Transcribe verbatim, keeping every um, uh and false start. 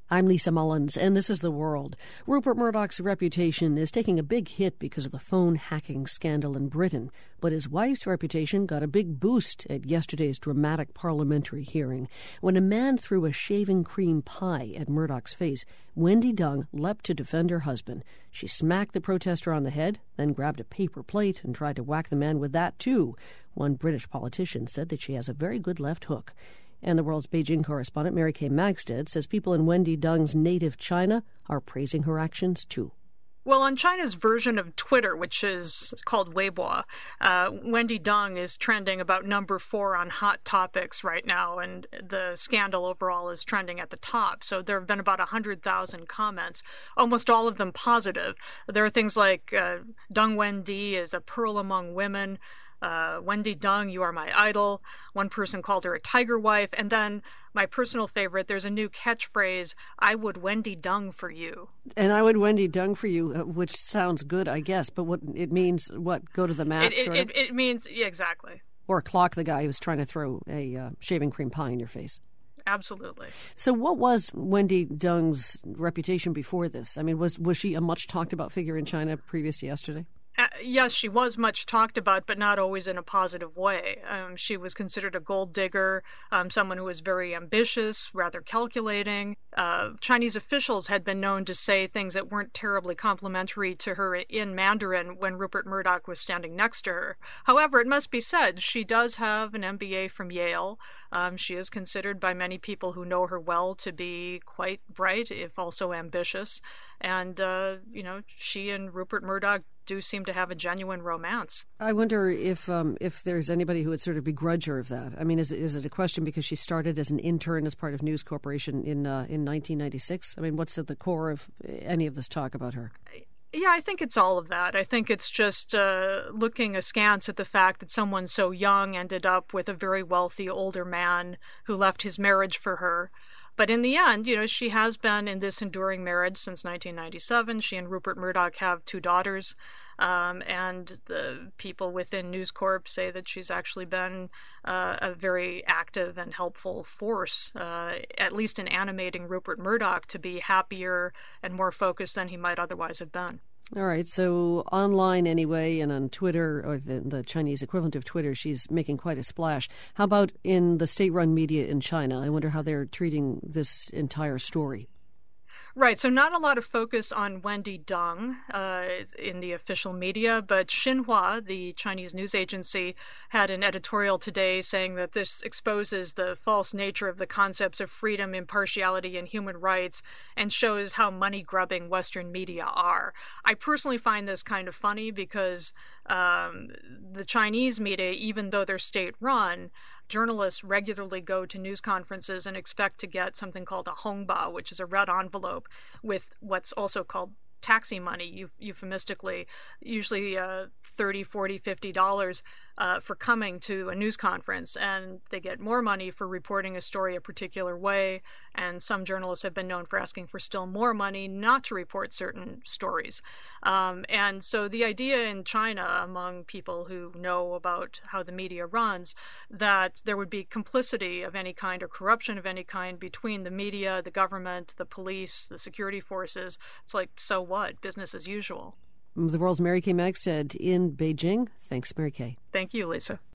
I'm Lisa Mullins, and this is The World. Rupert Murdoch's reputation is taking a big hit because of the phone hacking scandal in Britain, but his wife's reputation got a big boost at yesterday's dramatic parliamentary hearing. When a man threw a shaving cream pie at Murdoch's face, Wendy Dung leapt to defend her husband. She smacked the protester on the head, then grabbed a paper plate and tried to whack the man with that too. One British politician said that she has a very good left hook. And the World's Beijing correspondent, Mary Kay Magstead, says people in Wendy Dung's native China are praising her actions, too. Well, on China's version of Twitter, which is called Weibo, uh, Wendy Dung is trending about number four on Hot Topics right now, and the scandal overall is trending at the top. So there have been about one hundred thousand comments, almost all of them positive. There are things like, uh, Dung Wendy is a pearl among women. Uh, Wendy Dung, you are my idol. One person called her a tiger wife. And then my personal favorite, there's a new catchphrase, I would Wendy Dung for you. And I would Wendy Dung for you, uh, which sounds good, I guess. But what it means, what, go to the mat, it, it, sort it, of? It means, yeah, exactly. Or clock the guy who's trying to throw a uh, shaving cream pie in your face. Absolutely. So what was Wendy Dung's reputation before this? I mean, was, was she a much talked about figure in China previous to yesterday? Uh, yes, she was much talked about, but not always in a positive way. Um, she was considered a gold digger, um, someone who was very ambitious, rather calculating. Uh, Chinese officials had been known to say things that weren't terribly complimentary to her in Mandarin when Rupert Murdoch was standing next to her. However, it must be said, she does have an M B A from Yale. Um, she is considered by many people who know her well to be quite bright, if also ambitious. And, uh, you know, she and Rupert Murdoch do seem to have a genuine romance. I wonder if um, if there's anybody who would sort of begrudge her of that. I mean, is is it a question because she started as an intern as part of News Corporation in uh, in nineteen ninety-six? I mean, what's at the core of any of this talk about her? Yeah, I think it's all of that. I think it's just uh, looking askance at the fact that someone so young ended up with a very wealthy older man who left his marriage for her. But in the end, you know, she has been in this enduring marriage since nineteen ninety-seven. She and Rupert Murdoch have two daughters. Um, and the people within News Corp say that she's actually been uh, a very active and helpful force, uh, at least in animating Rupert Murdoch to be happier and more focused than he might otherwise have been. All right, so online anyway, and on Twitter, or the, the Chinese equivalent of Twitter, she's making quite a splash. How about in the state-run media in China? I wonder how they're treating this entire story. Right, so not a lot of focus on Wendy Dung uh, in the official media, but Xinhua, the Chinese news agency, had an editorial today saying that this exposes the false nature of the concepts of freedom, impartiality, and human rights, and shows how money-grubbing Western media are. I personally find this kind of funny because um, the Chinese media, even though they're state-run, journalists regularly go to news conferences and expect to get something called a hongbao, which is a red envelope with what's also called taxi money, euphemistically, usually uh, thirty, forty, fifty dollars uh, for coming to a news conference. And they get more money for reporting a story a particular way. And some journalists have been known for asking for still more money not to report certain stories. Um, and so the idea in China, among people who know about how the media runs, that there would be complicity of any kind or corruption of any kind between the media, the government, the police, the security forces. It's like, so what? Business as usual. The World's Mary Kay Magstead in Beijing. Thanks, Mary Kay. Thank you, Lisa.